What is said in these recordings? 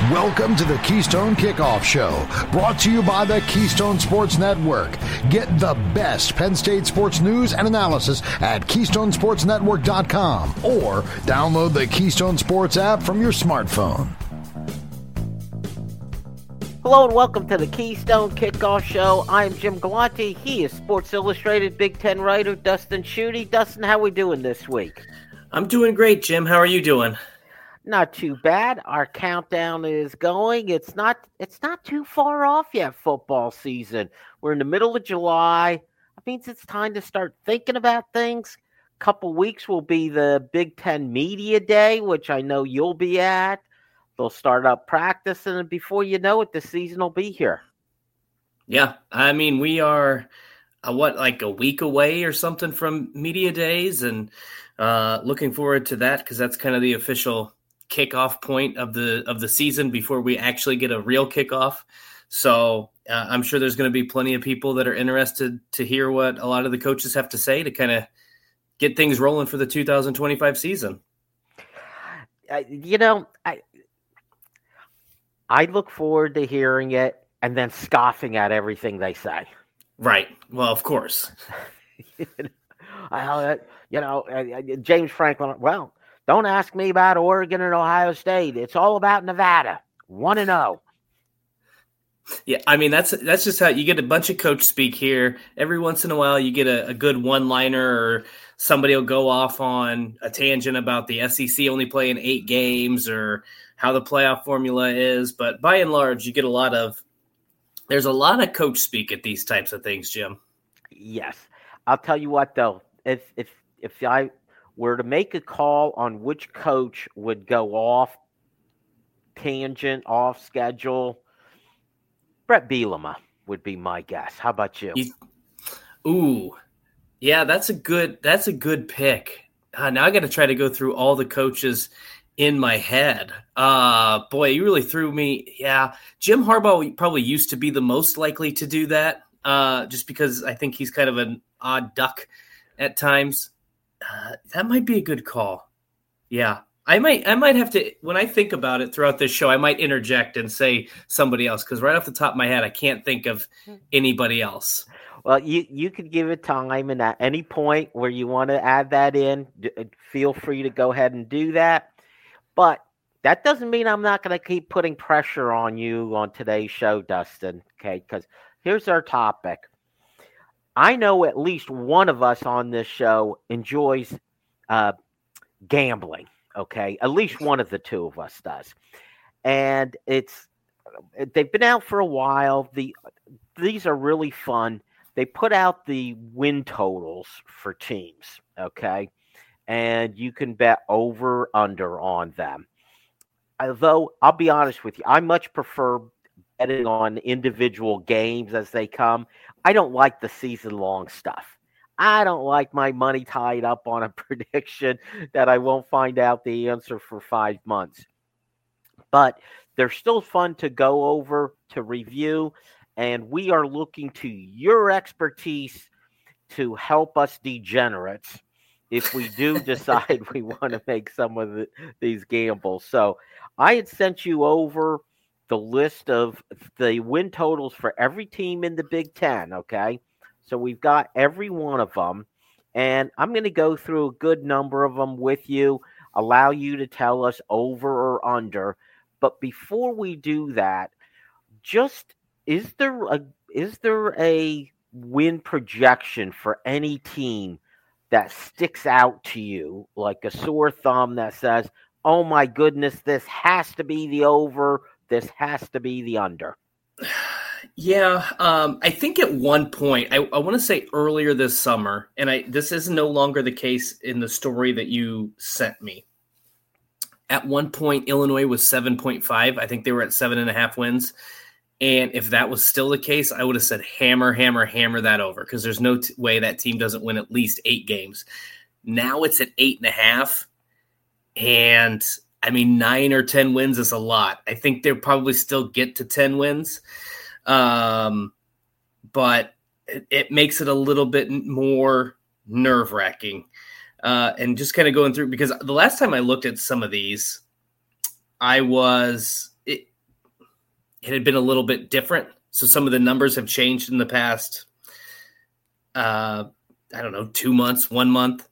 Welcome to the Keystone Kickoff Show, brought to you by the Keystone Sports Network. Get the best Penn State sports news and analysis at KeystonesportsNetwork.com or download the Keystone Sports app from your smartphone. Hello and welcome to the Keystone Kickoff Show. I'm Jim Galante. He is Sports Illustrated Big Ten writer Dustin Schutte. Dustin, how we doing this week? I'm doing great, Jim. How are you doing? Not too bad. Our countdown is going. It's not too far off yet, football season. We're in the middle of July. That means it's time to start thinking about things. A couple weeks will be the Big Ten Media Day, which I know you'll be at. They'll start up practicing, and before you know it, the season will be here. Yeah, I mean, we are, like a week away or something from Media Days, and looking forward to that because that's kind of the official kickoff point of the season before we actually get a real kickoff. So I'm sure there's going to be plenty of people that are interested to hear what a lot of the coaches have to say to kind of get things rolling for the 2025 season. I look forward to hearing it and then scoffing at everything they say. Right. Well, of course. James Franklin, well, don't ask me about Oregon and Ohio State. It's all about Nevada. 1-0. Yeah, I mean, that's just how you get a bunch of coach speak here. Every once in a while, you get a good one-liner or somebody will go off on a tangent about the SEC only playing 8 games or how the playoff formula is. But by and large, you get there's a lot of coach speak at these types of things, Jim. Yes. I'll tell you what, though. If I were to make a call on which coach would go off tangent, off schedule, Brett Bielema would be my guess. How about you? Yeah, that's a good pick. Now I got to try to go through all the coaches in my head. Boy, you really threw me. Yeah, Jim Harbaugh probably used to be the most likely to do that, just because I think he's kind of an odd duck at times. That might be a good call. Yeah, I might have to, when I think about it throughout this show, I might interject and say somebody else, because right off the top of my head, I can't think of anybody else. Well, you could give it time, and at any point where you want to add that in, feel free to go ahead and do that. But that doesn't mean I'm not going to keep putting pressure on you on today's show, Dustin, okay? Because here's our topic. I know at least one of us on this show enjoys gambling, okay? At least one of the two of us does. And they've been out for a while. These are really fun. They put out the win totals for teams, okay? And you can bet over, under on them. Although, I'll be honest with you, I much prefer betting on individual games as they come. I don't like the season-long stuff. I don't like my money tied up on a prediction that I won't find out the answer for 5 months. But they're still fun to go over, to review, and we are looking to your expertise to help us degenerates if we do decide we want to make some of these gambles. So I had sent you over the list of the win totals for every team in the Big Ten, okay? So we've got every one of them, and I'm going to go through a good number of them with you, allow you to tell us over or under. But before we do that, just is there a win projection for any team that sticks out to you like a sore thumb that says, oh my goodness, this has to be the over, this has to be the under? Yeah, I think at one point, I want to say earlier this summer, and this is no longer the case in the story that you sent me. At one point, Illinois was 7.5. I think they were at 7.5 wins. And if that was still the case, I would have said hammer, hammer, hammer that over, because there's no way that team doesn't win at least 8 games. Now it's at 8.5. And I mean, 9 or 10 wins is a lot. I think they'll probably still get to 10 wins. But it makes it a little bit more nerve-wracking. And just kind of going through, because the last time I looked at some of these, it had been a little bit different. So some of the numbers have changed in the past, 2 months, 1 month.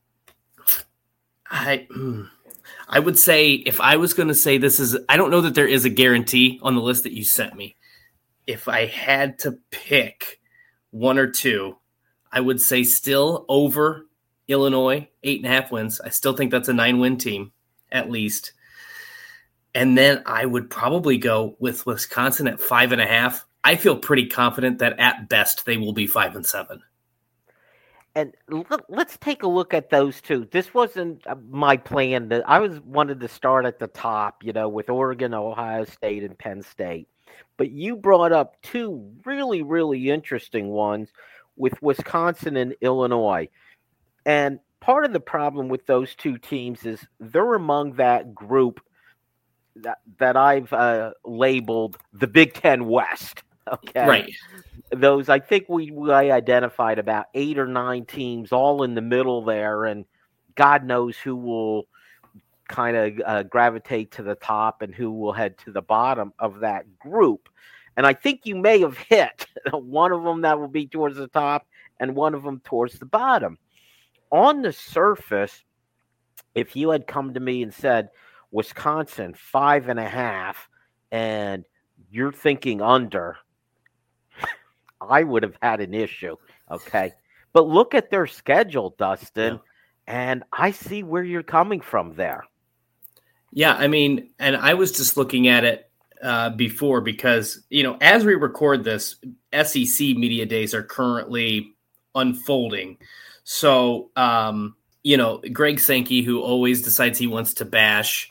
I would say, if I was going to say I don't know that there is a guarantee on the list that you sent me. If I had to pick one or two, I would say still over Illinois, 8.5 wins. I still think that's a 9-win team, at least. And then I would probably go with Wisconsin at 5.5. I feel pretty confident that at best they will be 5-7. And let's take a look at those two. This wasn't my plan. I wanted to start at the top, with Oregon, Ohio State, and Penn State. But you brought up two really, really interesting ones with Wisconsin and Illinois. And part of the problem with those two teams is they're among that group that I've labeled the Big Ten West. Okay. Right. Those, I think we identified about 8 or 9 teams all in the middle there, and God knows who will kind of gravitate to the top and who will head to the bottom of that group. And I think you may have hit one of them that will be towards the top and one of them towards the bottom. On the surface, if you had come to me and said Wisconsin 5.5 and you're thinking under, I would have had an issue, okay? But look at their schedule, Dustin, and I see where you're coming from there. Yeah, I mean, and I was just looking at it before because, as we record this, SEC media days are currently unfolding. So, Greg Sankey, who always decides he wants to bash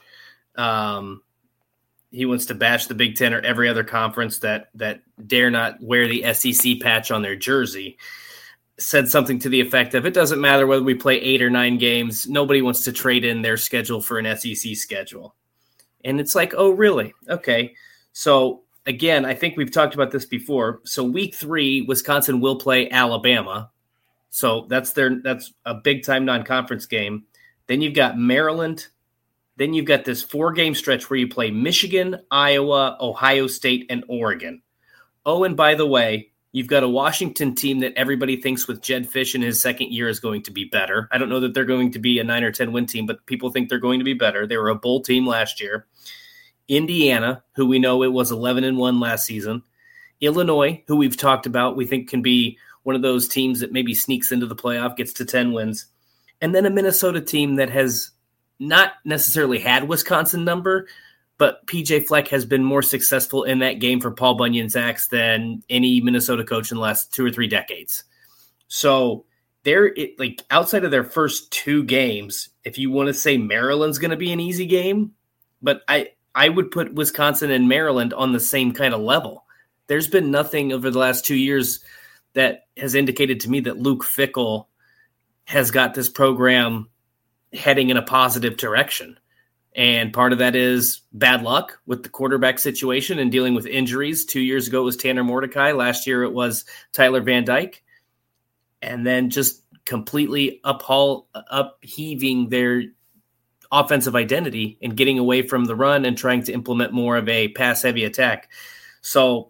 the Big Ten or every other conference that dare not wear the SEC patch on their jersey, said something to the effect of, it doesn't matter whether we play 8 or 9 games. Nobody wants to trade in their schedule for an SEC schedule. And it's like, oh, really? Okay. So, again, I think we've talked about this before. So week 3, Wisconsin will play Alabama. So that's a big-time non-conference game. Then you've got Maryland. Then you've got this 4-game stretch where you play Michigan, Iowa, Ohio State, and Oregon. Oh, and by the way, you've got a Washington team that everybody thinks with Jed Fish in his second year is going to be better. I don't know that they're going to be a 9 or 10 win team, but people think they're going to be better. They were a bowl team last year. Indiana, who we know it was 11-1 last season. Illinois, who we've talked about, we think can be one of those teams that maybe sneaks into the playoff, gets to 10 wins. And then a Minnesota team that has not necessarily had Wisconsin number, but PJ Fleck has been more successful in that game for Paul Bunyan's axe than any Minnesota coach in the last 2 or 3 decades. So outside of their first 2 games, if you want to say Maryland's going to be an easy game, but I would put Wisconsin and Maryland on the same kind of level. There's been nothing over the last 2 years that has indicated to me that Luke Fickell has got this program heading in a positive direction. And part of that is bad luck with the quarterback situation and dealing with injuries. 2 years ago, it was Tanner Mordecai. Last year, it was Tyler Van Dyke. And then just completely upheaving their offensive identity and getting away from the run and trying to implement more of a pass-heavy attack. So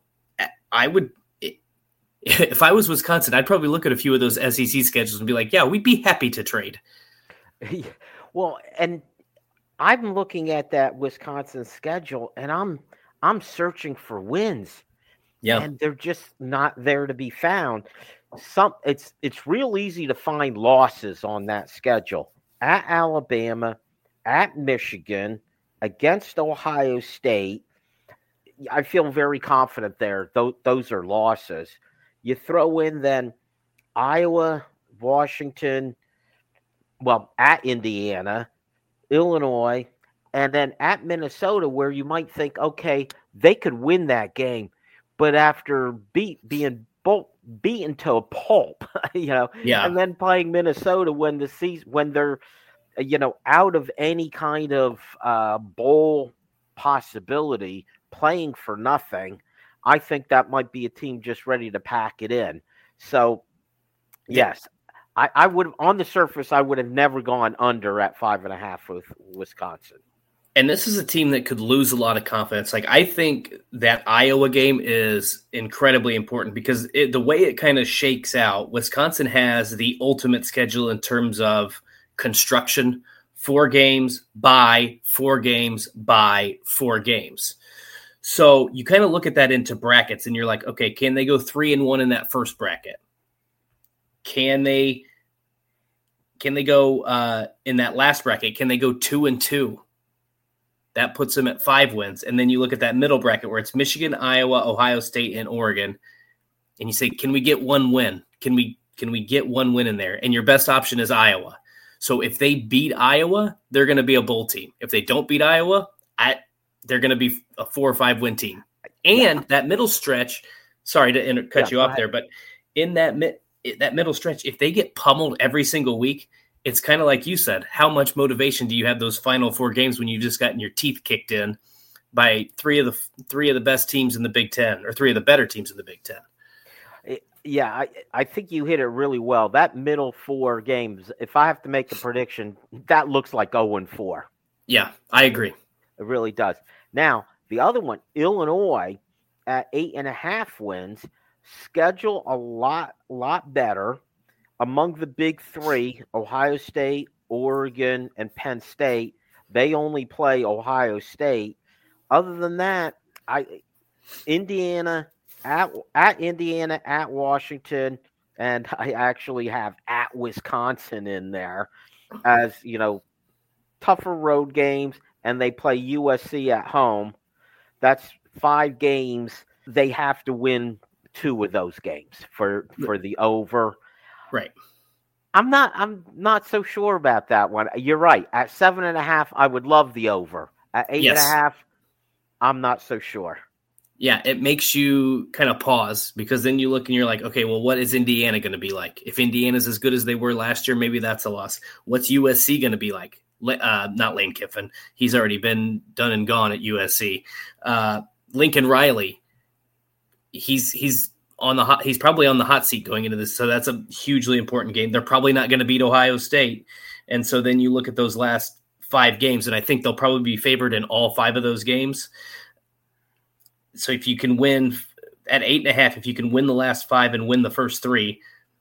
if I was Wisconsin, I'd probably look at a few of those SEC schedules and be like, yeah, we'd be happy to trade. Well, and I'm looking at that Wisconsin schedule, and I'm searching for wins. Yeah, and they're just not there to be found. It's real easy to find losses on that schedule: at Alabama, at Michigan, against Ohio State. I feel very confident there. Those are losses. You throw in then Iowa, Washington, at Indiana, Illinois, and then at Minnesota, where you might think, okay, they could win that game, but after being beaten to a pulp, and then playing Minnesota when they're, out of any kind of bowl possibility, playing for nothing, I think that might be a team just ready to pack it in. So, yes. I would, on the surface, I would have never gone under at 5.5 with Wisconsin. And this is a team that could lose a lot of confidence. Like, I think that Iowa game is incredibly important because the way it kind of shakes out, Wisconsin has the ultimate schedule in terms of construction: 4 games, bye, 4 games, bye, 4 games. So you kind of look at that into brackets and you're like, okay, can they go 3-1 in that first bracket? Can they go in that last bracket? Can they go 2-2? That puts them at 5 wins. And then you look at that middle bracket where it's Michigan, Iowa, Ohio State, and Oregon. And you say, can we get 1 win? Can we get 1 win in there? And your best option is Iowa. So if they beat Iowa, they're going to be a bowl team. If they don't beat Iowa, they're going to be a 4 or 5 win team. And that middle stretch, sorry to cut you off there, but in that middle stretch, if they get pummeled every single week, it's kind of like you said, how much motivation do you have those final 4 games when you've just gotten your teeth kicked in by three of the best teams in the Big Ten, or 3 of the better teams in the Big Ten? Yeah, I think you hit it really well. That middle 4 games, if I have to make a prediction, that looks like 0-4. Yeah, I agree. It really does. Now, the other one, Illinois at 8.5 wins, schedule a lot better. Among the big 3, Ohio State, Oregon, and Penn State, they only play Ohio State. Other than that, Indiana at Indiana, at Washington, and I actually have at Wisconsin in there as, tougher road games, and they play USC at home. That's 5 games. They have to win 2 of those games for the over. Right. I'm not so sure about that one. You're right. At 7.5, I would love the over. At 8.5, I'm not so sure. Yeah, it makes you kind of pause because then you look and you're like, okay, well, what is Indiana going to be like? If Indiana's as good as they were last year, maybe that's a loss. What's USC going to be like? Not Lane Kiffin. He's already been done and gone at USC. Lincoln Riley, he's probably on the hot seat going into this. So that's a hugely important game. They're probably not going to beat Ohio State. And so then you look at those last 5 games, and I think they'll probably be favored in all 5 of those games. So if you can win at 8.5, if you can win the last 5 and win the first 3,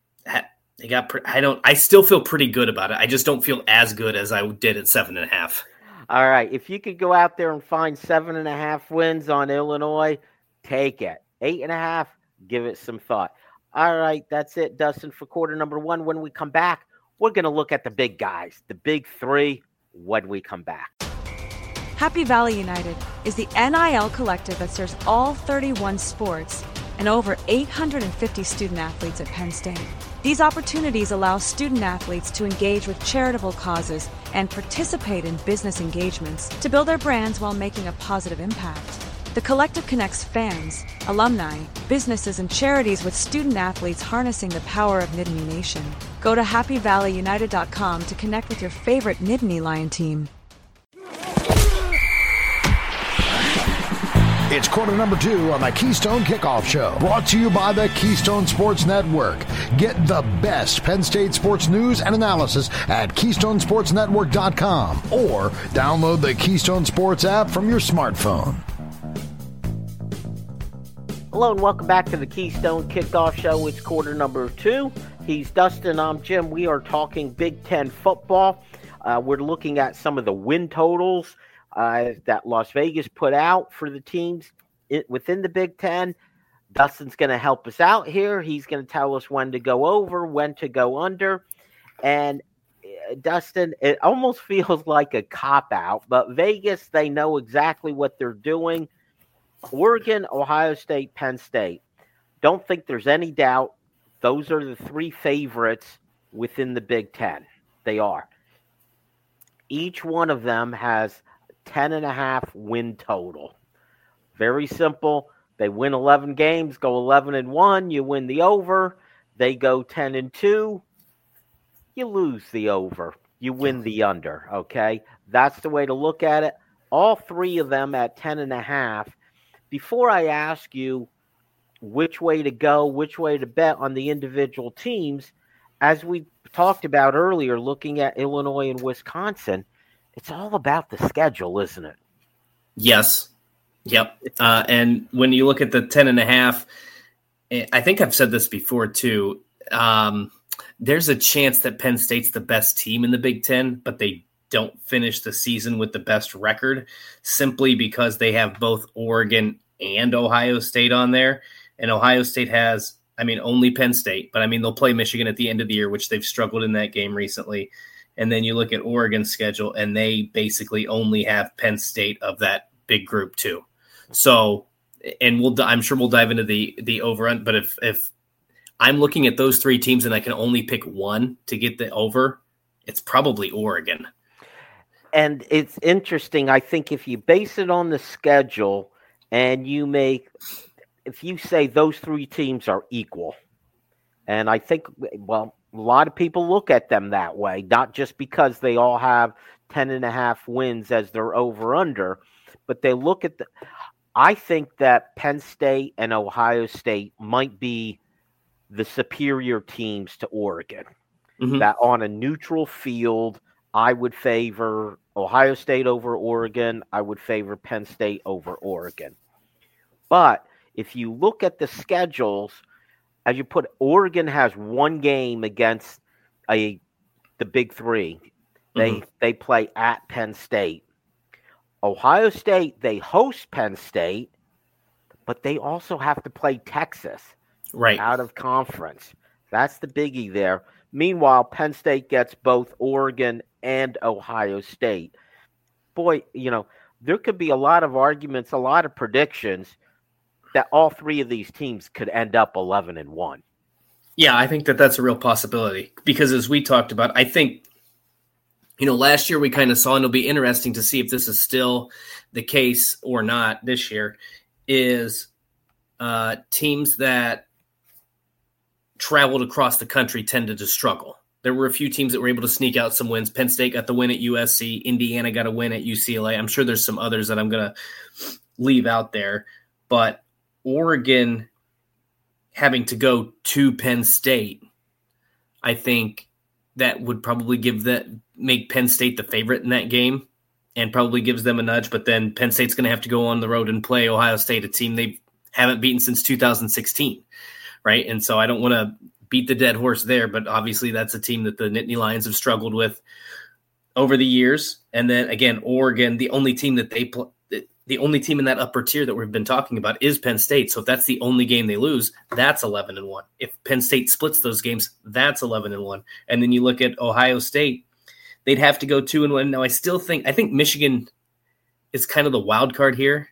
I still feel pretty good about it. I just don't feel as good as I did at 7.5. All right. If you could go out there and find 7.5 wins on Illinois, take it. 8.5, give it some thought. All right. That's it, Dustin, for quarter number 1. When we come back, we're going to look at the big guys, the big 3, when we come back. Happy Valley United is the NIL collective that serves all 31 sports and over 850 student athletes at Penn State. These opportunities allow student athletes to engage with charitable causes and participate in business engagements to build their brands while making a positive impact. The collective connects fans, alumni, businesses, and charities with student athletes harnessing the power of Nittany Nation. Go to happyvalleyunited.com to connect with your favorite Nittany Lion team. It's quarter number 2 on the Keystone Kickoff Show, brought to you by the Keystone Sports Network. Get the best Penn State sports news and analysis at KeystoneSportsNetwork.com or download the Keystone Sports app from your smartphone. Hello and welcome back to the Keystone Kickoff Show. It's quarter number 2. He's Dustin, I'm Jim. We are talking Big Ten football. We're looking at some of the win totals that Las Vegas put out for the teams within the Big Ten. Dustin's going to help us out here. He's going to tell us when to go over, when to go under. And Dustin, it almost feels like a cop-out, but Vegas, they know exactly what they're doing. Oregon, Ohio State, Penn State. Don't think there's any doubt. Those are the 3 favorites within the Big Ten. They are. Each one of them has 10.5 win total. Very simple. They win 11 games, go 11-1. You win the over. They go 10-2. You lose the over. You win the under. Okay, that's the way to look at it. All 3 of them at 10.5. Before I ask you which way to go, which way to bet on the individual teams, as we talked about earlier, looking at Illinois and Wisconsin, it's all about the schedule, isn't it? Yes. Yep. And when you look at the 10.5, I think I've said this before too. There's a chance that Penn State's the best team in the Big Ten, but they don't finish the season with the best record simply because they have both Oregon and Ohio State on there. And Ohio State has, only Penn State, but they'll play Michigan at the end of the year, which they've struggled in that game recently. And then you look at Oregon's schedule, and they basically only have Penn State of that big group too. So, and I'm sure we'll dive into the over, but if I'm looking at those three teams and I can only pick one to get the over, it's probably Oregon. And it's interesting. I think if you base it on the schedule and if you say those three teams are equal, and I think, a lot of people look at them that way, not just because they all have 10.5 wins as their over-under, but they look at I think that Penn State and Ohio State might be the superior teams to Oregon. Mm-hmm. That on a neutral field, I would favor Ohio State over Oregon. I would favor Penn State over Oregon. But if you look at the schedules, as you put, Oregon has one game against the Big Three. They play at Penn State. Ohio State, they host Penn State, but they also have to play Texas out of conference. That's the biggie there. Meanwhile, Penn State gets both Oregon and Ohio State. Boy, there could be a lot of arguments, a lot of predictions that all three of these teams could end up 11-1. Yeah, I think that's a real possibility because as we talked about, I think, last year we kind of saw, and it'll be interesting to see if this is still the case or not this year, is teams that traveled across the country tended to struggle. There were a few teams that were able to sneak out some wins. Penn State got the win at USC. Indiana got a win at UCLA. I'm sure there's some others that I'm going to leave out there. But Oregon having to go to Penn State, I think that would probably make Penn State the favorite in that game and probably gives them a nudge. But then Penn State's going to have to go on the road and play Ohio State, a team they haven't beaten since 2016, right? And so I don't want to beat the dead horse there, but obviously that's a team that the Nittany Lions have struggled with over the years. And then again, Oregon, the only team that the only team in that upper tier that we've been talking about is Penn State. So if that's the only game they lose, that's 11-1. If Penn State splits those games, that's 11-1. And then you look at Ohio State, they'd have to go 2-1. Now I think Michigan is kind of the wild card here.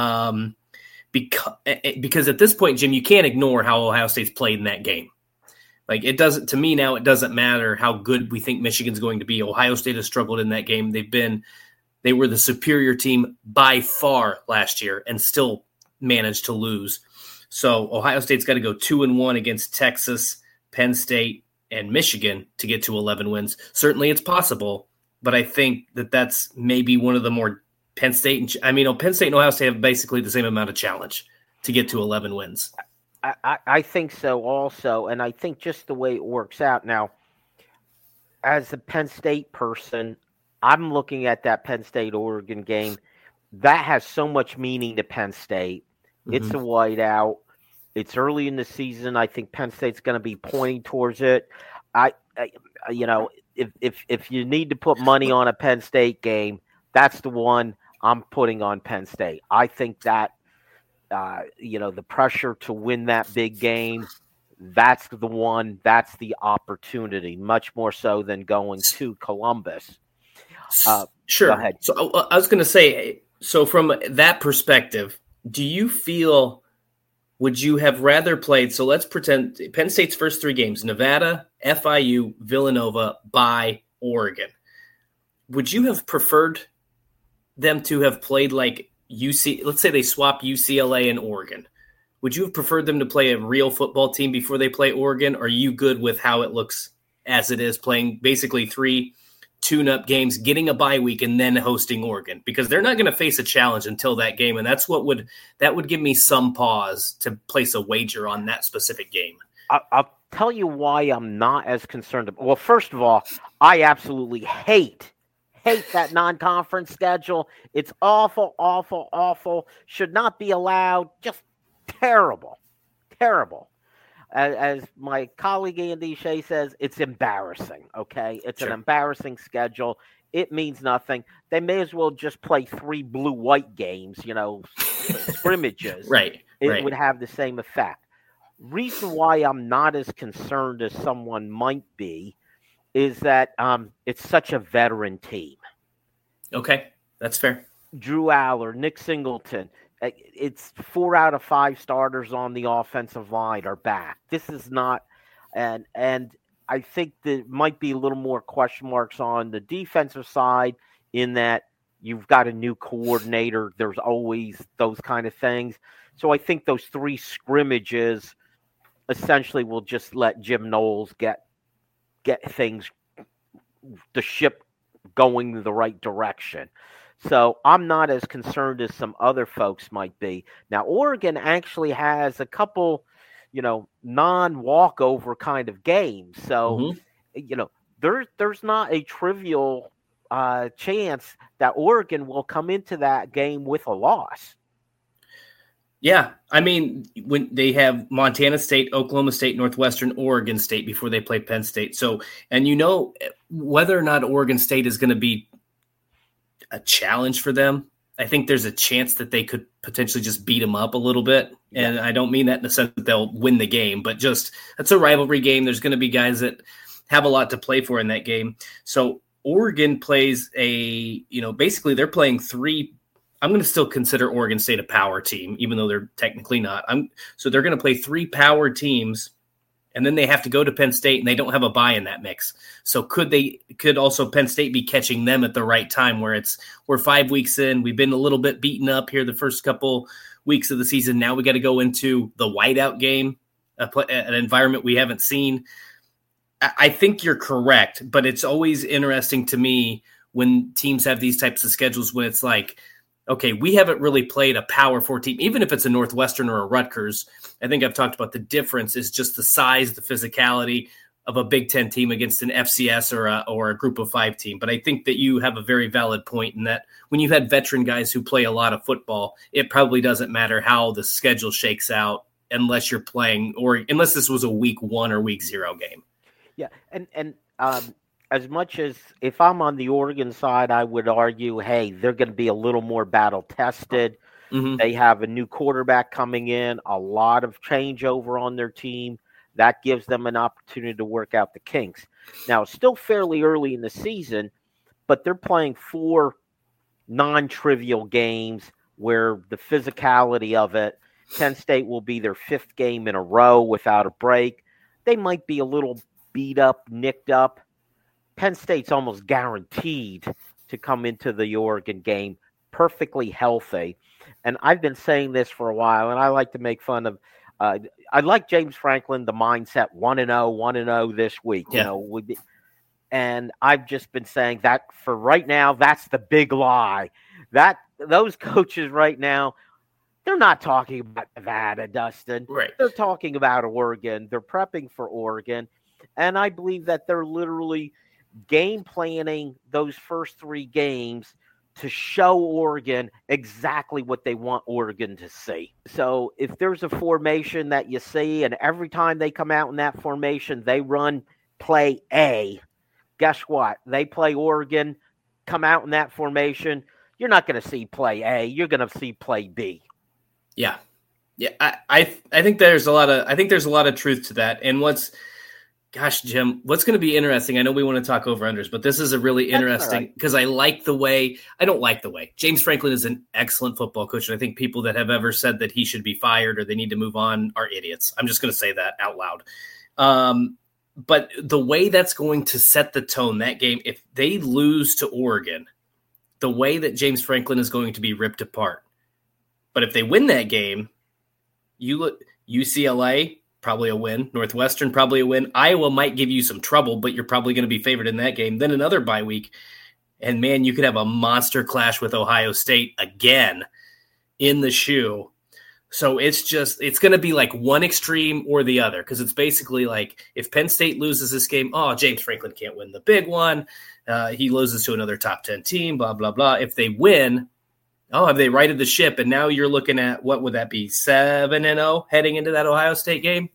Because at this point, Jim, you can't ignore how Ohio State's played in that game. Like it doesn't matter how good we think Michigan's going to be. Ohio State has struggled in that game. They were the superior team by far last year and still managed to lose. So Ohio State's got to go 2-1 against Texas, Penn State, and Michigan to get to 11 wins. Certainly it's possible, but I think that's maybe one of the more Penn State and Ohio State have basically the same amount of challenge to get to 11 wins. I think so also, and I think just the way it works out now, as a Penn State person, I'm looking at that Penn State-Oregon game. That has so much meaning to Penn State. Mm-hmm. It's a whiteout. It's early in the season. I think Penn State's going to be pointing towards it. If you need to put money on a Penn State game, that's the one I'm putting on Penn State. I think that, the pressure to win that big game, that's the one, that's the opportunity, much more so than going to Columbus. Sure. Go ahead. So I was going to say, so from that perspective, do you feel, would you have rather played, so let's pretend Penn State's first three games, Nevada, FIU, Villanova, by Oregon. Would you have preferred them to have played like let's say they swap UCLA and Oregon. Would you have preferred them to play a real football team before they play Oregon? Or are you good with how it looks as it is, playing basically 3 tune-up games, getting a bye week, and then hosting Oregon? Because they're not going to face a challenge until that game, and that's what would give me some pause to place a wager on that specific game. I'll tell you why I'm not as concerned. Well, first of all, I absolutely hate hate that non-conference schedule. It's awful, awful, awful. Should not be allowed. Just terrible, terrible. As my colleague Andy Shea says, it's embarrassing, okay? It's an embarrassing schedule. It means nothing. They may as well just play 3 blue-white games, scrimmages. Right. It would have the same effect. Reason why I'm not as concerned as someone might be is that it's such a veteran team. Okay, that's fair. Drew Aller, Nick Singleton. It's 4 out of 5 starters on the offensive line are back. This is not, and I think there might be a little more question marks on the defensive side in that you've got a new coordinator. There's always those kind of things. So I think those 3 scrimmages essentially will just let Jim Knowles get things, the ship going the right direction. So I'm not as concerned as some other folks might be. Now, Oregon actually has a couple, non-walkover kind of games. So, there's not a trivial chance that Oregon will come into that game with a loss. Yeah, I mean, when they have Montana State, Oklahoma State, Northwestern, Oregon State before they play Penn State. So, and whether or not Oregon State is going to be a challenge for them, I think there's a chance that they could potentially just beat them up a little bit. And I don't mean that in the sense that they'll win the game, but just that's a rivalry game. There's going to be guys that have a lot to play for in that game. So Oregon plays basically they're playing 3. I'm going to still consider Oregon State a power team, even though they're technically not. So they're going to play 3 power teams, and then they have to go to Penn State, and they don't have a bye in that mix. So could also Penn State be catching them at the right time where we're 5 weeks in, we've been a little bit beaten up here the first couple weeks of the season. Now we got to go into the whiteout game, an environment we haven't seen. I think you're correct, but it's always interesting to me when teams have these types of schedules when it's like, okay, we haven't really played a Power 4 team, even if it's a Northwestern or a Rutgers. I think I've talked about the difference is just the size, the physicality of a Big Ten team against an FCS or a Group of 5 team. But I think that you have a very valid point in that when you've had veteran guys who play a lot of football, it probably doesn't matter how the schedule shakes out unless you're playing or unless this was a week 1 or week 0 game. Yeah, and as much as if I'm on the Oregon side, I would argue, hey, they're going to be a little more battle tested. Mm-hmm. They have a new quarterback coming in, a lot of changeover on their team. That gives them an opportunity to work out the kinks. Now, it's still fairly early in the season, but they're playing 4 non-trivial games where the physicality of it, Penn State will be their 5th game in a row without a break. They might be a little beat up, nicked up. Penn State's almost guaranteed to come into the Oregon game perfectly healthy. And I've been saying this for a while, and I like to make fun of I like James Franklin, the mindset 1-0 this week. Yeah. And I've just been saying that for right now, that's the big lie. That those coaches right now, they're not talking about Nevada, Dustin. Right. They're talking about Oregon. They're prepping for Oregon. And I believe that they're literally game planning those first 3 games to show Oregon exactly what they want Oregon to see. So if there's a formation that you see, and every time they come out in that formation, they run play A, guess what? They play Oregon, come out in that formation, you're not going to see play A, you're going to see play B. Yeah. Yeah. I think there's a lot of truth to that. And gosh, Jim, what's going to be interesting? I know we want to talk over-unders, but this is a really interesting because I don't like the way. James Franklin is an excellent football coach, and I think people that have ever said that he should be fired or they need to move on are idiots. I'm just going to say that out loud. But the way that's going to set the tone, that game, if they lose to Oregon, the way that James Franklin is going to be ripped apart. But if they win that game, you look UCLA, probably a win. Northwestern, probably a win. Iowa might give you some trouble, but you're probably going to be favored in that game. Then another bye week. And, man, you could have a monster clash with Ohio State again in the shoe. So it's going to be like one extreme or the other because it's basically like if Penn State loses this game, James Franklin can't win the big one. he loses to another top 10 team, blah, blah, blah. If they win, have they righted the ship? And now you're looking at, what would that be, 7-0 heading into that Ohio State game?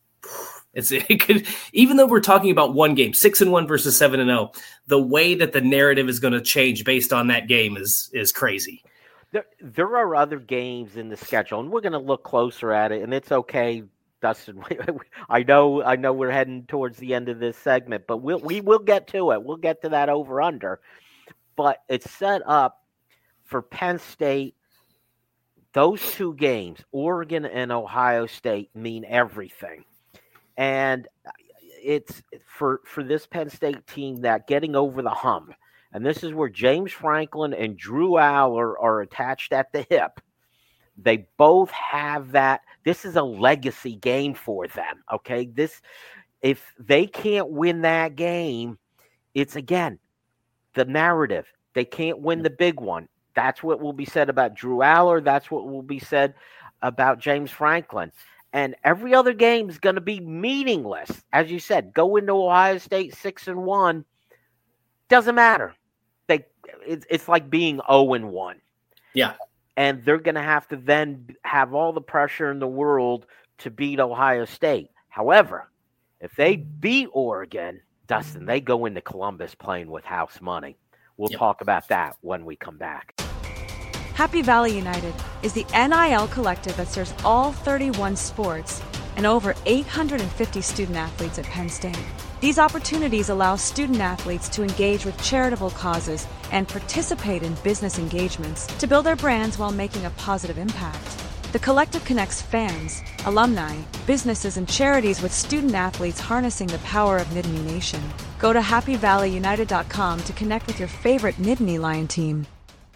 It could, even though we're talking about one game, 6-1 versus 7-0, the way that the narrative is going to change based on that game is crazy. There are other games in the schedule, and we're going to look closer at it, and it's okay, Dustin. I know we're heading towards the end of this segment, but we will get to it. We'll get to that over-under. But it's set up for Penn State. Those two games, Oregon and Ohio State, mean everything. And it's for this Penn State team that getting over the hump. And this is where James Franklin and Drew Allar are attached at the hip. They both have that. This is a legacy game for them, okay? If they can't win that game, it's, again, the narrative. They can't win the big one. That's what will be said about Drew Allar. That's what will be said about James Franklin. And every other game is going to be meaningless. As you said, go into Ohio State 6-1. Doesn't matter. It's like being 0-1. Yeah. And they're going to have to then have all the pressure in the world to beat Ohio State. However, if they beat Oregon, Dustin, they go into Columbus playing with house money. We'll talk about that when we come back. Happy Valley United is the NIL collective that serves all 31 sports and over 850 student athletes at Penn State. These opportunities allow student athletes to engage with charitable causes and participate in business engagements to build their brands while making a positive impact. The collective connects fans, alumni, businesses, and charities with student athletes harnessing the power of Nittany Nation. Go to happyvalleyunited.com to connect with your favorite Nittany Lion team.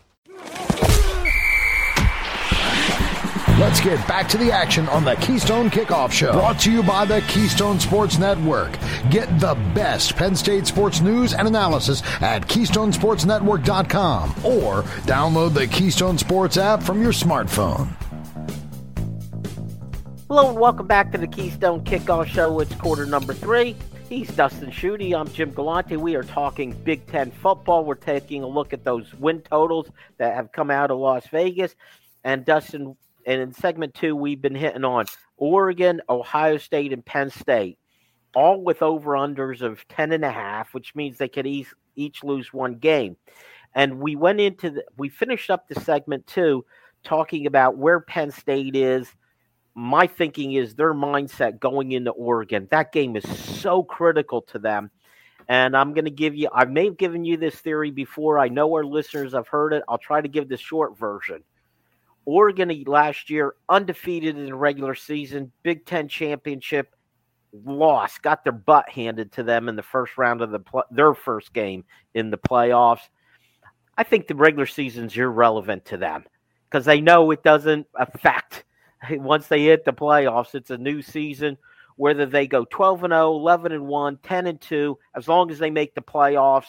Let's get back to the action on the Keystone Kickoff Show. Brought to you by the Keystone Sports Network. Get the best Penn State sports news and analysis at KeystoneSportsNetwork.com or download the Keystone Sports app from your smartphone. Hello and welcome back to the Keystone Kickoff Show. It's quarter number 3. He's Dustin Schutte. I'm Jim Galante. We are talking Big Ten football. We're taking a look at those win totals that have come out of Las Vegas. And Dustin, and in segment 2, we've been hitting on Oregon, Ohio State, and Penn State, all with over-unders of 10.5, which means they could each lose one game. And we finished up the segment 2 talking about where Penn State is. My thinking is their mindset going into Oregon. That game is so critical to them. And I'm going to give you, I may have given you this theory before. I know our listeners have heard it. I'll try to give the short version. Oregon last year, undefeated in the regular season, Big Ten championship, lost, got their butt handed to them in the first round of their first game in the playoffs. I think the regular season's irrelevant to them because they know it doesn't affect. Once they hit the playoffs, it's a new season. Whether they go 12-0, 11-1, 10-2, as long as they make the playoffs,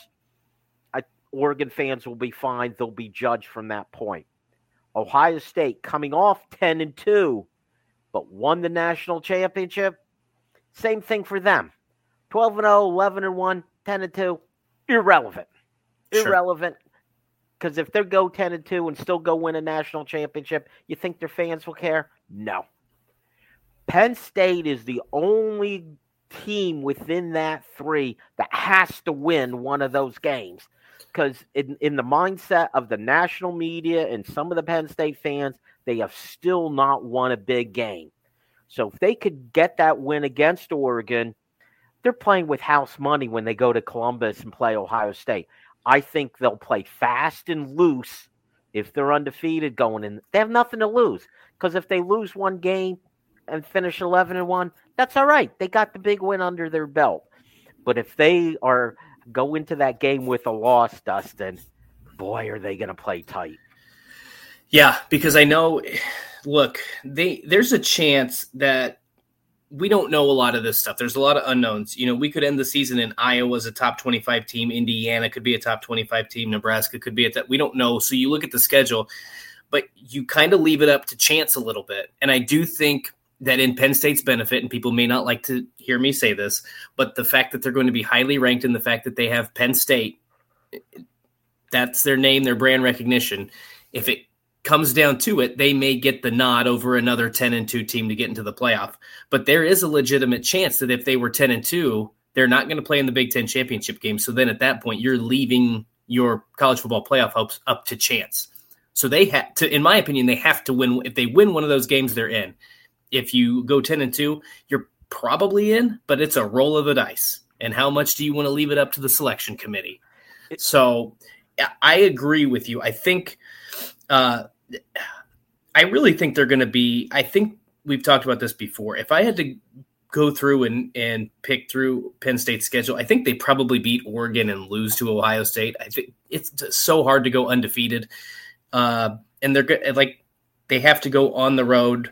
Oregon fans will be fine. They'll be judged from that point. Ohio State coming off 10-2, but won the national championship. Same thing for them. 12-0, 11-1, 10-2, irrelevant. Sure. Irrelevant. Because if they go 10-2 and still go win a national championship, you think their fans will care? No. Penn State is the only team within that 3 that has to win one of those games. Because in the mindset of the national media and some of the Penn State fans, they have still not won a big game. So if they could get that win against Oregon, they're playing with house money when they go to Columbus and play Ohio State. I think they'll play fast and loose if they're undefeated going in. They have nothing to lose because if they lose one game and finish 11-1, that's all right. They got the big win under their belt. But if they go into that game with a loss, Dustin, boy, are they going to play tight. Yeah, because I know, look, there's a chance that we don't know a lot of this stuff. There's a lot of unknowns. You know, we could end the season in Iowa as a top 25 team. Indiana could be a top 25 team. Nebraska could be at that. We don't know. So you look at the schedule, but you kind of leave it up to chance a little bit. And I do think that in Penn State's benefit, and people may not like to hear me say this, but the fact that they're going to be highly ranked and the fact that they have Penn State That's their name, their brand recognition. If it comes down to it, they may get the nod over another 10-2 team to get into the playoff. But there is a legitimate chance that if they were 10-2, they're not going to play in the Big Ten championship game. So then at that point, you're leaving your college football playoff hopes up to chance. So they have to, in my opinion, they have to win. If they win one of those games, they're in. If you go 10-2, you're probably in, but it's a roll of the dice. And how much do you want to leave it up to the selection committee? So I agree with you. I think, I really think they're going to be, I think we've talked about this before. If I had to go through and pick through Penn State's schedule, I think they probably beat Oregon and lose to Ohio State. I think it's so hard to go undefeated. And they're good. Like, they have to go on the road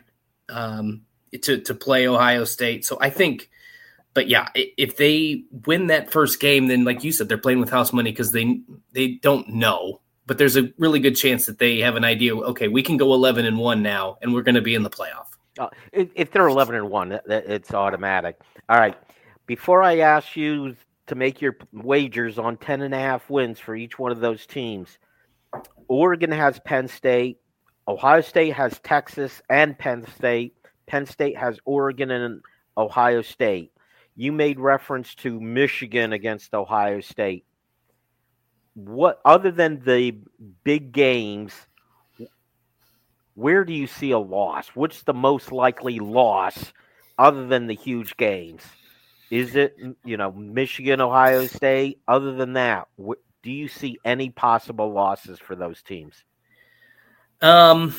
to play Ohio State. So I think, but yeah, if they win that first game, then like you said, they're playing with house money because they don't know. But there's a really good chance that they have an idea. Okay, we can go 11-1 now, and we're going to be in the playoff. If they're 11-1, it's automatic. All right. Before I ask you to make your wagers on 10.5 wins for each one of those teams, Oregon has Penn State, Ohio State has Texas and Penn State. Penn State has Oregon and Ohio State. You made reference to Michigan against Ohio State. What, other than the big games, where do you see a loss? What's the most likely loss other than the huge games? Is it, Michigan, Ohio State? Other than that, do you see any possible losses for those teams? Man,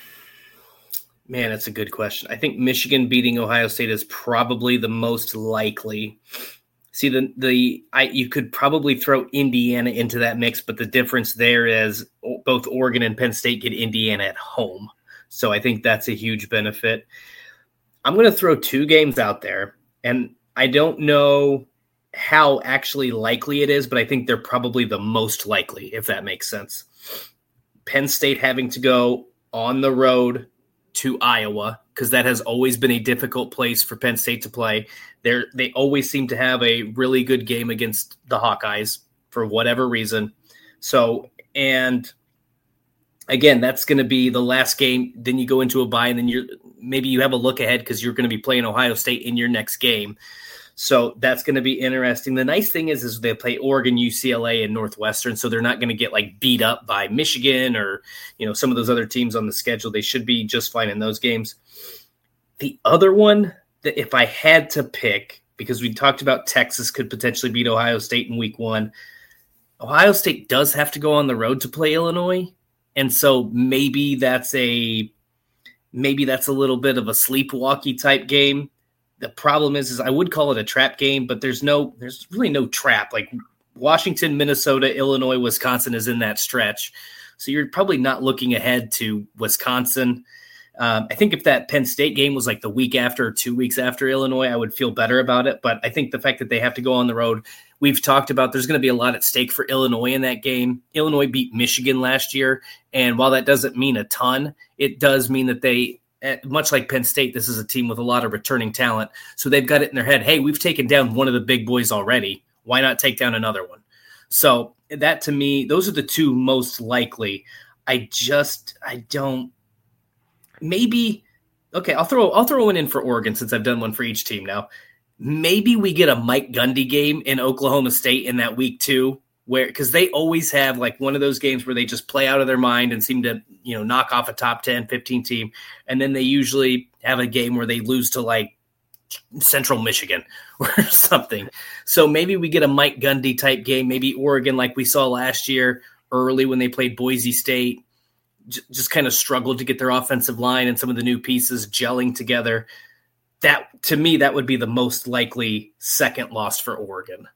that's a good question. I think Michigan beating Ohio State is probably the most likely. See, you could probably throw Indiana into that mix, but the difference there is both Oregon and Penn State get Indiana at home. So I think that's a huge benefit. I'm going to throw 2 games out there, and I don't know how actually likely it is, but I think they're probably the most likely, if that makes sense. Penn State having to go on the road to Iowa, because that has always been a difficult place for Penn State to play. They always seem to have a really good game against the Hawkeyes for whatever reason. So, and again, that's going to be the last game. Then you go into a bye, and then maybe you have a look ahead because you're going to be playing Ohio State in your next game. So that's going to be interesting. The nice thing is they play Oregon, UCLA, and Northwestern, so they're not going to get beat up by Michigan or some of those other teams on the schedule. They should be just fine in those games. The other one that if I had to pick, because we talked about Texas could potentially beat Ohio State in week 1, Ohio State does have to go on the road to play Illinois, and so maybe that's a little bit of a sleepwalky type game. The problem is I would call it a trap game, but there's really no trap. Like Washington, Minnesota, Illinois, Wisconsin is in that stretch. So you're probably not looking ahead to Wisconsin. I think if that Penn State game was like the week after or 2 weeks after Illinois, I would feel better about it. But I think the fact that they have to go on the road, we've talked about there's going to be a lot at stake for Illinois in that game. Illinois beat Michigan last year. And while that doesn't mean a ton, it does mean that they, much like Penn State, this is a team with a lot of returning talent. So they've got it in their head, hey, we've taken down one of the big boys already. Why not take down another one? So that, to me, those are the 2 most likely. I don't. Maybe, okay, I'll throw one in for Oregon since I've done one for each team now. Maybe we get a Mike Gundy game in Oklahoma State in that week 2, because they always have one of those games where they just play out of their mind and seem to knock off a top 10, 15 team, and then they usually have a game where they lose to Central Michigan or something. So maybe we get a Mike Gundy type game, maybe Oregon like we saw last year early when they played Boise State. Just kind of struggled to get their offensive line and some of the new pieces gelling together. That, to me, that would be the most likely second loss for Oregon.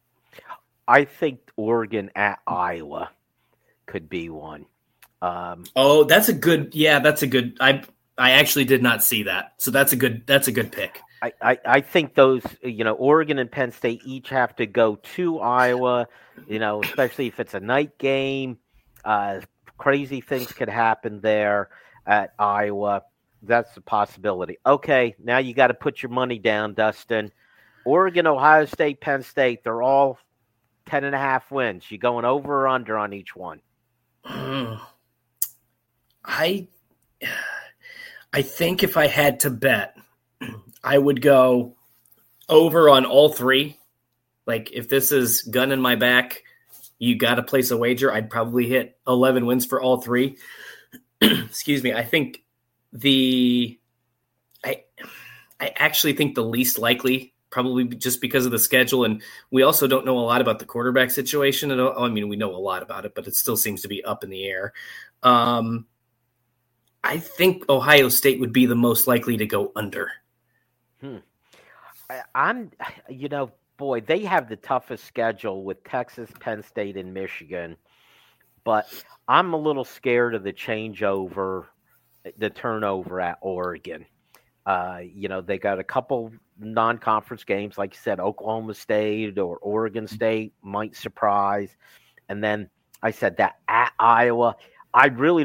I think Oregon at Iowa could be one. That's a good. I actually did not see that. So that's a good pick. I think those, Oregon and Penn State each have to go to Iowa, especially if it's a night game. Crazy things could happen there at Iowa. That's a possibility. Okay, now you got to put your money down, Dustin. Oregon, Ohio State, Penn State, they're all 10.5 wins. You going over or under on each one? I think if I had to bet, I would go over on all three. Like, if this is gun in my back, you got to place a wager, I'd probably hit 11 wins for all three. Excuse me. I think I actually think the least likely, probably just because of the schedule, and we also don't know a lot about the quarterback situation at all. I mean, we know a lot about it, but it still seems to be up in the air. I think Ohio State would be the most likely to go under. Boy, they have the toughest schedule with Texas, Penn State, and Michigan. But I'm a little scared of the turnover at Oregon. They got a couple non-conference games, like you said, Oklahoma State or Oregon State might surprise. And then I said that at Iowa, I really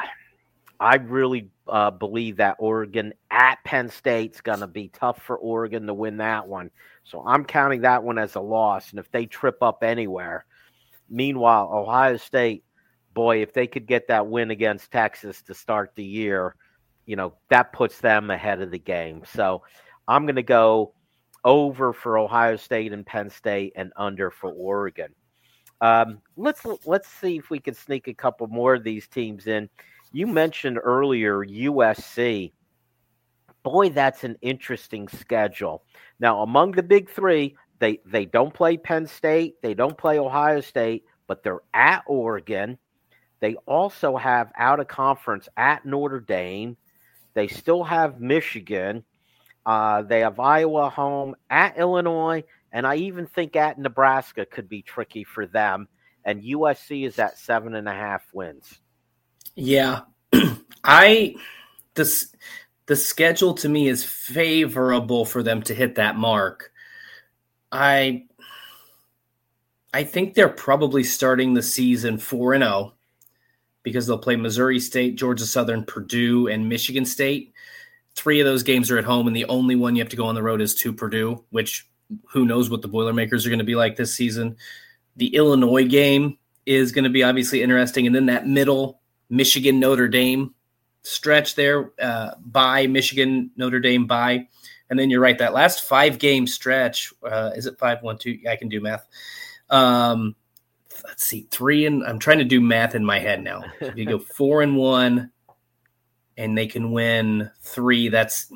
believe that Oregon at Penn State's going to be tough for Oregon to win that one. So I'm counting that one as a loss. And if they trip up anywhere, meanwhile, Ohio State, boy, if they could get that win against Texas to start the year, that puts them ahead of the game. So I'm going to go over for Ohio State and Penn State and under for Oregon. Let's see if we can sneak a couple more of these teams in. You mentioned earlier USC. Boy, that's an interesting schedule. Now, among the big three, they don't play Penn State, they don't play Ohio State, but they're at Oregon. They also have out of conference at Notre Dame. They still have Michigan. They have Iowa home, at Illinois, and I even think at Nebraska could be tricky for them. And USC is at 7.5 wins. Yeah, the schedule to me is favorable for them to hit that mark. I think they're probably starting the season 4-0 because they'll play Missouri State, Georgia Southern, Purdue, and Michigan State. 3 of those games are at home, and the only one you have to go on the road is to Purdue, which who knows what the Boilermakers are going to be like this season. The Illinois game is going to be obviously interesting, and then that middle Michigan, Notre Dame stretch there, by Michigan, Notre Dame, by, and then you're right, that last 5-game stretch, is it 5, 1, 2? I can do math. Let's see, 3 and I'm trying to do math in my head now. So you go 4-1, and they can win 3. That's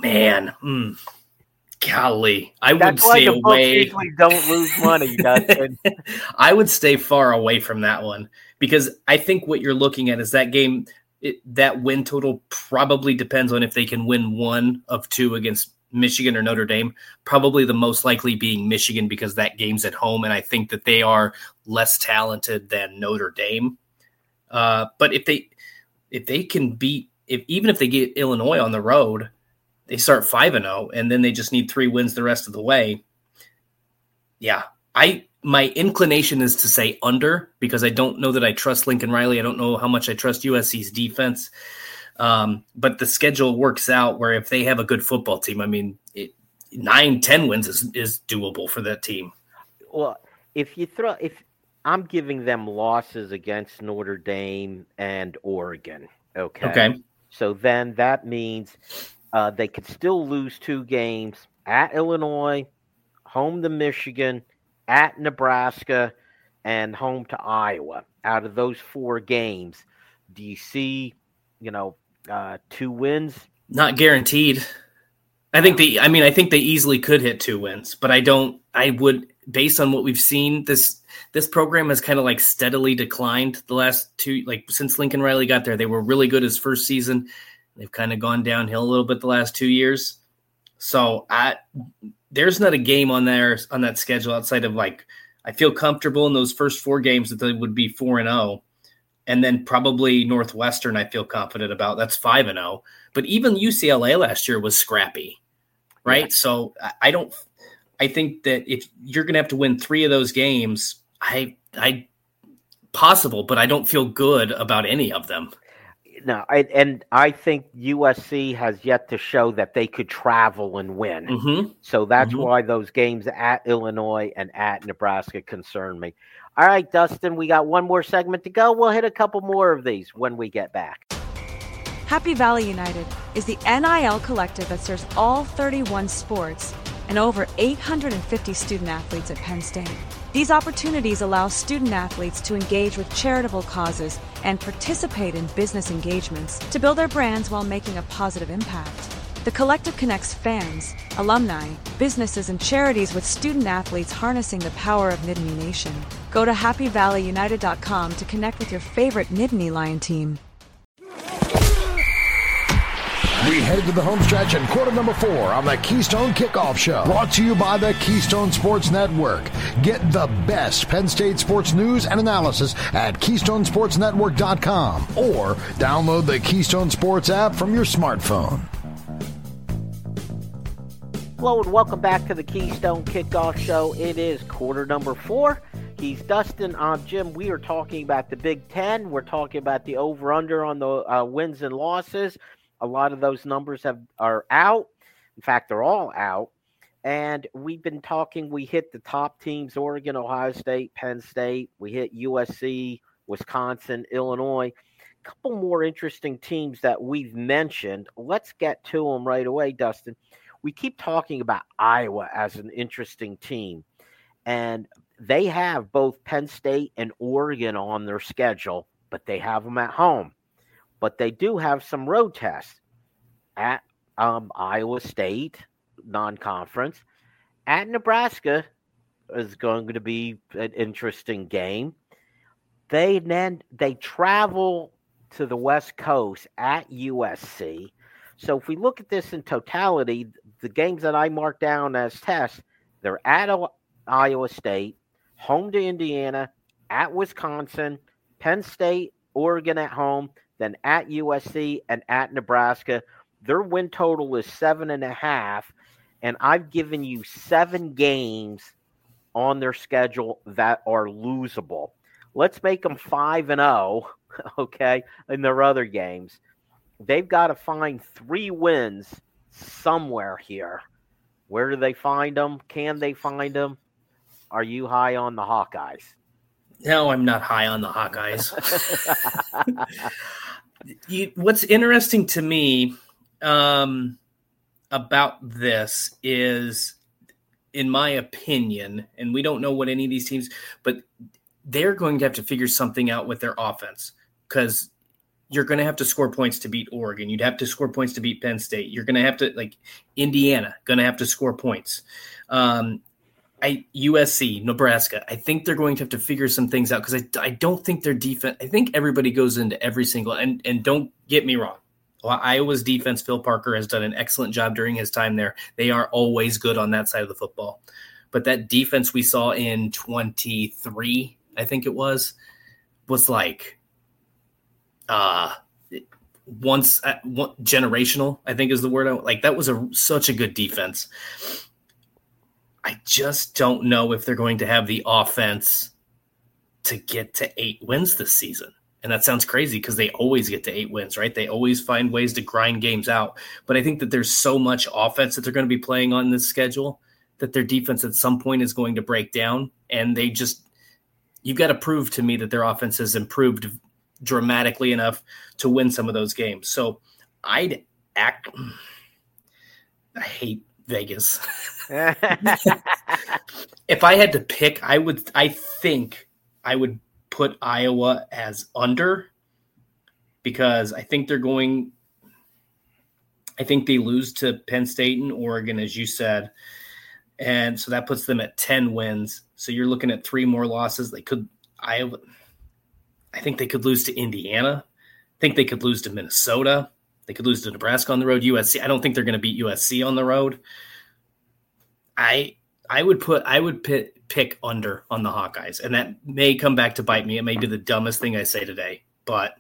golly, I would stay away. Usually don't lose money, Dustin. I would stay far away from that one because I think what you're looking at is that game. That win total probably depends on if they can win 1 of 2 against Michigan or Notre Dame. Probably the most likely being Michigan because that game's at home, and I think that they are less talented than Notre Dame. But if they can beat, even if they get Illinois on the road, they start 5-0, and then they just need 3 wins the rest of the way. Yeah, my inclination is to say under because I don't know that I trust Lincoln Riley. I don't know how much I trust USC's defense. But the schedule works out where if they have a good football team, I mean, 9-10 wins is doable for that team. Well, if I'm giving them losses against Notre Dame and Oregon, okay. So then that means they could still lose 2 games at Illinois, home to Michigan, at Nebraska, and home to Iowa. Out of those 4 games, do you see, 2 wins? Not guaranteed. I think they easily could hit 2 wins, but I would, based on what we've seen, this program has kind of like steadily declined the last 2, like since Lincoln Riley got there. They were really good his first season. They've kind of gone downhill a little bit the last 2 years. So there's not a game on that schedule outside of I feel comfortable in those first 4 games that they would be 4-0. And then probably Northwestern, I feel confident about. That's 5-0. But even UCLA last year was scrappy, right? Yeah. So I think that if you're going to have to win 3 of those games, possible, but I don't feel good about any of them. No, and I think USC has yet to show that they could travel and win. Mm-hmm. So that's Mm-hmm. why those games at Illinois and at Nebraska concern me. All right, Dustin, we got one more segment to go. We'll hit a couple more of these when we get back. Happy Valley United is the NIL collective that serves all 31 sports and over 850 student athletes at Penn State. These opportunities allow student athletes to engage with charitable causes and participate in business engagements to build their brands while making a positive impact. The collective connects fans, alumni, businesses, and charities with student athletes harnessing the power of Nittany Nation. Go to happyvalleyunited.com to connect with your favorite Nittany Lion team. We head to the home stretch in quarter number 4 on the Keystone Kickoff Show. Brought to you by the Keystone Sports Network. Get the best Penn State sports news and analysis at KeystoneSportsNetwork.com or download the Keystone Sports app from your smartphone. Hello and welcome back to the Keystone Kickoff Show. It is quarter number 4. He's Dustin. I'm Jim. We are talking about the Big Ten. We're talking about the over-under on the wins and losses. A lot of those numbers are out. In fact, they're all out. And we've been talking, we hit the top teams, Oregon, Ohio State, Penn State. We hit USC, Wisconsin, Illinois. A couple more interesting teams that we've mentioned. Let's get to them right away, Dustin. We keep talking about Iowa as an interesting team. And they have both Penn State and Oregon on their schedule, but they have them at home. But they do have some road tests at Iowa State, non-conference. At Nebraska is going to be an interesting game. They travel to the West Coast at USC. So if we look at this in totality, the games that I marked down as tests, they're at Iowa State, home to Indiana, at Wisconsin, Penn State, Oregon at home, then at USC and at Nebraska. Their win total is 7.5, and I've given you 7 games on their schedule that are losable. Let's make them 5-0, okay, in their other games. They've got to find 3 wins somewhere here. Where do they find them? Can they find them? Are you high on the Hawkeyes? No, I'm not high on the Hawkeyes. What's interesting to me about this is, in my opinion, and we don't know what any of these teams, but they're going to have to figure something out with their offense, because you're going to have to score points to beat Oregon. You'd have to score points to beat Penn State. You're going to have to, like, Indiana, going to have to score points. USC, Nebraska, I think they're going to have to figure some things out, because I don't think their defense, I think everybody goes into every single, and don't get me wrong, Iowa's defense, Phil Parker has done an excellent job during his time there. They are always good on that side of the football. But that defense we saw in 23, I think it was like generational, I think is the word. That was such a good defense. I just don't know if they're going to have the offense to get to 8 wins this season. And that sounds crazy because they always get to 8 wins, right? They always find ways to grind games out. But I think that there's so much offense that they're going to be playing on this schedule that their defense at some point is going to break down. And you've got to prove to me that their offense has improved dramatically enough to win some of those games. So I hate Vegas. If I had to pick, I think I would put Iowa as under, because I think they lose to Penn State and Oregon, as you said. And so that puts them at 10 wins. So you're looking at 3 more losses. I think they could lose to Indiana. I think they could lose to Minnesota. They could lose to Nebraska on the road. USC, I don't think they're going to beat USC on the road. I would pick under on the Hawkeyes, and that may come back to bite me. It may be the dumbest thing I say today, but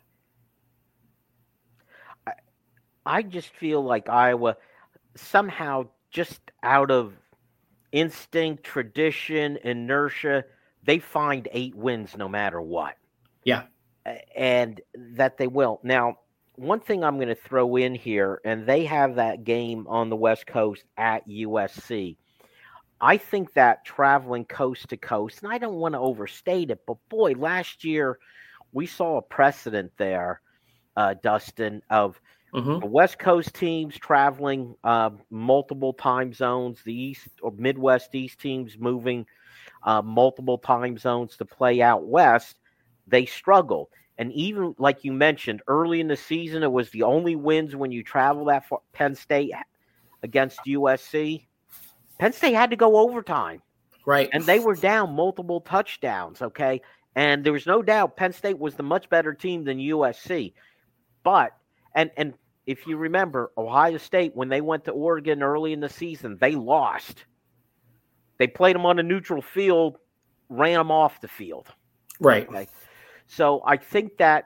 I just feel like Iowa somehow, just out of instinct, tradition, inertia, they find 8 wins no matter what. Yeah. And that they will. Now, one thing I'm going to throw in here, and they have that game on the West Coast at USC. I think that traveling coast to coast, and I don't want to overstate it, but boy, last year we saw a precedent there, Dustin, of the West Coast teams traveling multiple time zones, the East or Midwest East teams moving multiple time zones to play out West. They struggled. And even like you mentioned, early in the season, it was the only wins when you travel that far. Penn State against USC. Penn State had to go overtime. Right. And they were down multiple touchdowns, okay? And there was no doubt Penn State was the much better team than USC. But, and if you remember, Ohio State, when they went to Oregon early in the season, they lost. They played them on a neutral field, ran them off the field. Right. Okay? So I think that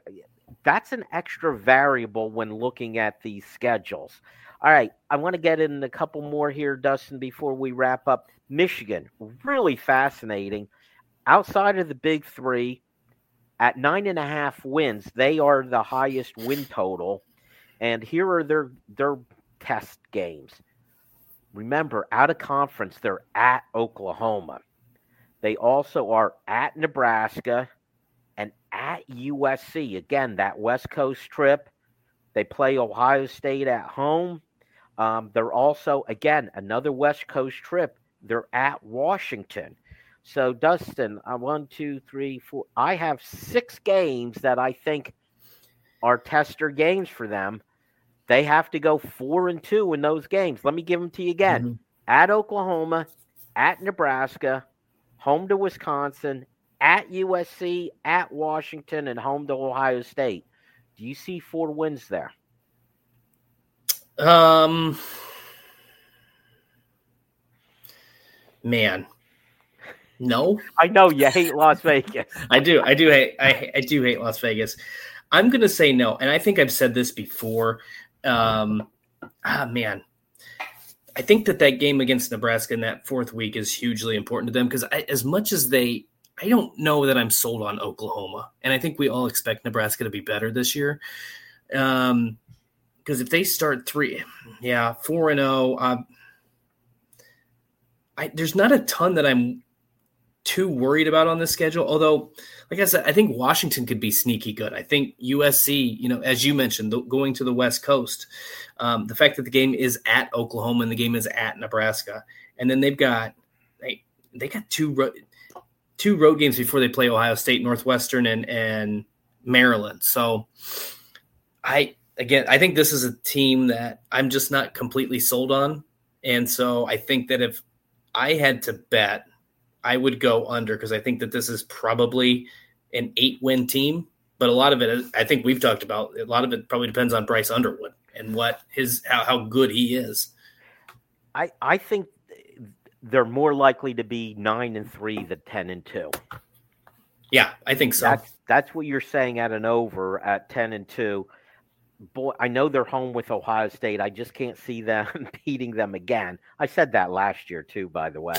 that's an extra variable when looking at these schedules. All right, I want to get in a couple more here, Dustin, before we wrap up. Michigan, really fascinating. Outside of the big three, at 9.5 wins, they are the highest win total. And here are their test games. Remember, out of conference, they're at Oklahoma. They also are at Nebraska and at USC. Again, that West Coast trip. They play Ohio State at home. They're also, again, another West Coast trip. They're at Washington. So, Dustin, 1, 2, 3, 4. I have 6 games that I think are tester games for them. They have to go 4-2 in those games. Let me give them to you again. At Oklahoma, at Nebraska, home to Wisconsin, at USC, at Washington, and home to Ohio State. Do you see 4 wins there? Man, no. I know you hate Las Vegas. I do hate Las Vegas. I'm going to say no. And I think I've said this before. Man, I think that game against Nebraska in that 4th week is hugely important to them because as much as I don't know that I'm sold on Oklahoma. And I think we all expect Nebraska to be better this year. Because if they start 4-0, there's not a ton that I'm too worried about on this schedule. Although, like I said, I think Washington could be sneaky good. I think USC, as you mentioned, going to the West Coast, the fact that the game is at Oklahoma and the game is at Nebraska, and then they got 2 road games before they play Ohio State, Northwestern, and Maryland. So I think this is a team that I'm just not completely sold on. And so I think that if I had to bet, I would go under because I think that this is probably an 8-win team. But a lot of it, I think we've talked about, a lot of it probably depends on Bryce Underwood and how good he is. I think they're more likely to be 9-3 than 10-2. Yeah, I think so. That's what you're saying at an over at 10-2. Boy, I know they're home with Ohio State. I just can't see them beating them again. I said that last year too, by the way.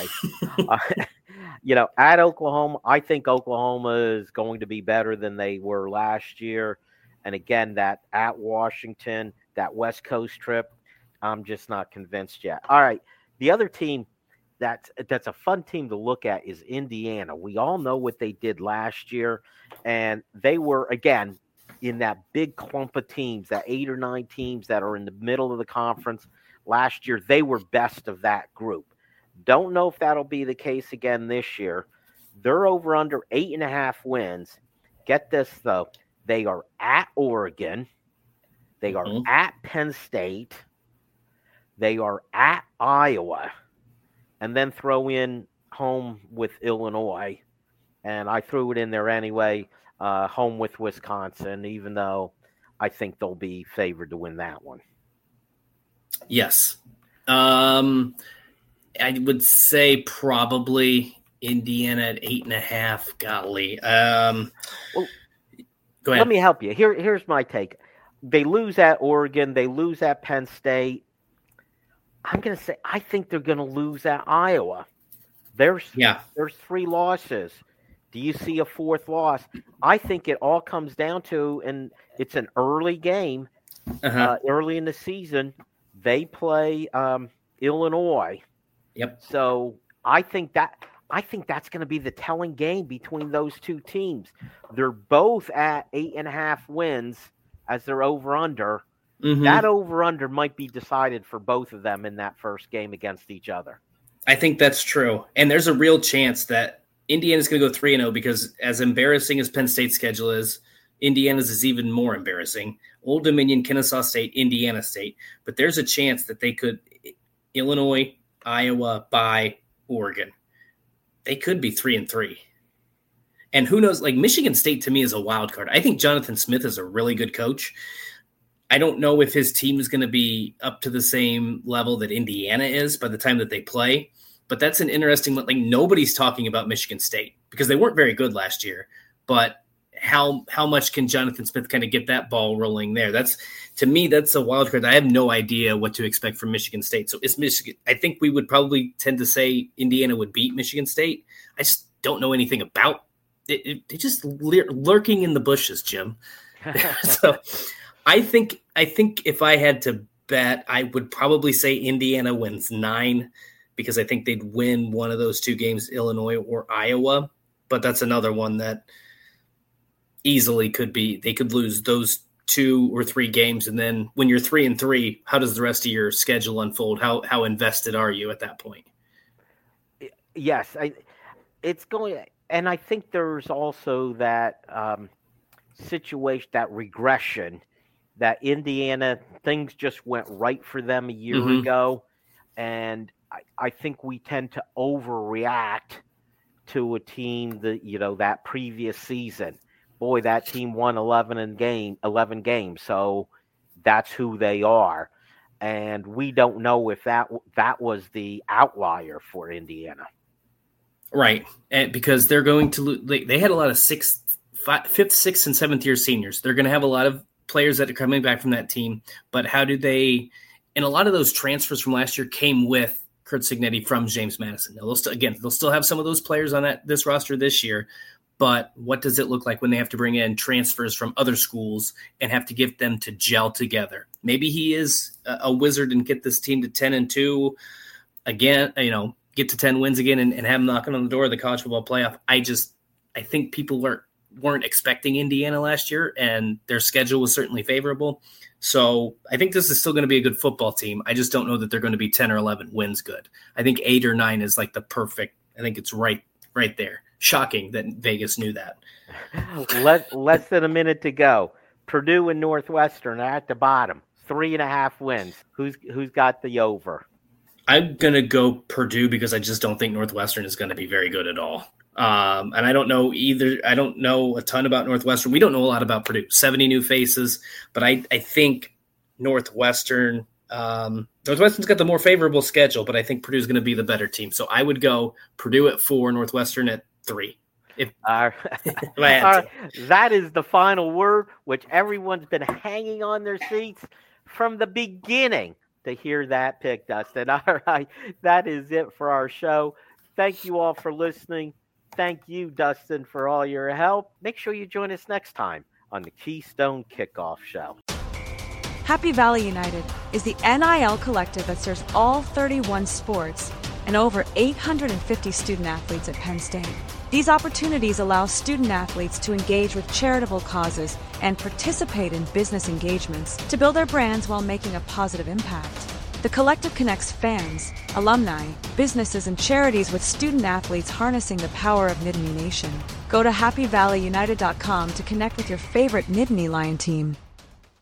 At Oklahoma, I think Oklahoma is going to be better than they were last year. And again, that at Washington, that West Coast trip, I'm just not convinced yet. All right, the other team that's a fun team to look at is Indiana. We all know what they did last year, and they were, again, in that big clump of teams, that 8 or 9 teams that are in the middle of the conference. Last year, they were best of that group. Don't know if that'll be the case again this year. They're over under 8.5 wins. Get this, though. They are at Oregon. They are at Penn State. They are at Iowa. And then throw in home with Illinois. And I threw it in there anyway. Home with Wisconsin, even though I think they'll be favored to win that one. Yes. I would say probably Indiana at 8.5. Golly. Go ahead. Let me help you. Here's my take. They lose at Oregon. They lose at Penn State. I'm going to say I think they're going to lose at Iowa. There's 3 losses. Do you see a 4th loss? I think it all comes down to, and It's an early game, early in the season. They play Illinois. Yep. So I think that's going to be the telling game between those two teams. They're both at 8.5 wins as their over-under. Mm-hmm. That over-under might be decided for both of them in that first game against each other. I think that's true. And there's a real chance that Indiana's going to go 3-0 because as embarrassing as Penn State's schedule is, Indiana's is even more embarrassing. Old Dominion, Kennesaw State, Indiana State. But there's a chance that they could Illinois, Iowa, by Oregon. They could be 3-3. And who knows, like Michigan State to me is a wild card. I think Jonathan Smith is a really good coach. I don't know if his team is going to be up to the same level that Indiana is by the time that they play. But that's an interesting one. Like nobody's talking about Michigan State because they weren't very good last year. But how much can Jonathan Smith kind of get that ball rolling there? To me, that's a wild card. I have no idea what to expect from Michigan State. So it's Michigan. I think we would probably tend to say Indiana would beat Michigan State. I just don't know anything about it. They're just lurking in the bushes, Jim. So I think if I had to bet, I would probably say Indiana wins 9 because I think they'd win one of those two games, Illinois or Iowa. But that's another one that easily could be, they could lose those 2 or 3 games. And then when you're 3-3, how does the rest of your schedule unfold? How invested are you at that point? Yes, it's going, and I think there's also that situation, that regression that Indiana, things just went right for them a year ago. And I think we tend to overreact to a team that previous season. Boy, that team won 11 games, so that's who they are. And we don't know if that was the outlier for Indiana. Right, and because they're going to lose. They had a lot of 5th, 6th, and 7th year seniors. They're going to have a lot of players that are coming back from that team. But how do they – and a lot of those transfers from last year came with Curt Cignetti from James Madison. Now, they'll still have some of those players on this roster this year. But what does it look like when they have to bring in transfers from other schools and have to get them to gel together? Maybe he is a wizard and get this team to 10-2 again, get to 10 wins again and have them knocking on the door of the college football playoff. I think people weren't expecting Indiana last year, and their schedule was certainly favorable. So I think this is still going to be a good football team. I just don't know that they're going to be 10 or 11 wins good. I think 8 or 9 is like the perfect. I think it's right there. Shocking that Vegas knew that. Less than a minute to go. Purdue and Northwestern are at the bottom. 3.5 wins. Who's got the over? I'm going to go Purdue because I just don't think Northwestern is going to be very good at all. And I don't know either. I don't know a ton about Northwestern. We don't know a lot about Purdue. 70 new faces, but I think Northwestern's got the more favorable schedule, but I think Purdue's going to be the better team. So I would go Purdue at 4, Northwestern at 3. That is the final word, which everyone's been hanging on their seats from the beginning to hear that pick, Dustin. All right, that is it for our show. Thank you all for listening. Thank you, Dustin, for all your help. Make sure you join us next time on the Keystone Kickoff Show. Happy Valley United is the NIL collective that serves all 31 sports and over 850 student athletes at Penn State. These opportunities allow student athletes to engage with charitable causes and participate in business engagements to build their brands while making a positive impact. The collective connects fans, alumni, businesses, and charities with student athletes harnessing the power of Nittany Nation. Go to happyvalleyunited.com to connect with your favorite Nittany Lion team.